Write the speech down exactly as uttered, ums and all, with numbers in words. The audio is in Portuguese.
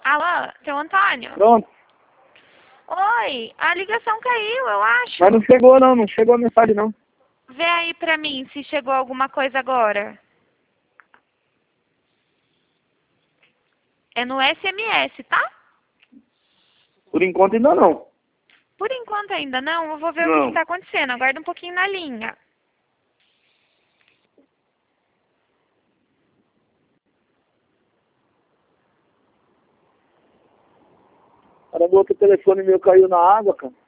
Alô, seu Antônio? Pronto. Oi, a ligação caiu, eu acho. Mas não chegou não, não chegou a mensagem não. Vê aí pra mim se chegou alguma coisa agora. É no S M S, tá? Por enquanto ainda não. Por enquanto ainda não, eu vou ver o que Não. está acontecendo. Aguarda um pouquinho na linha. Caramba, outro telefone meu caiu na água, cara.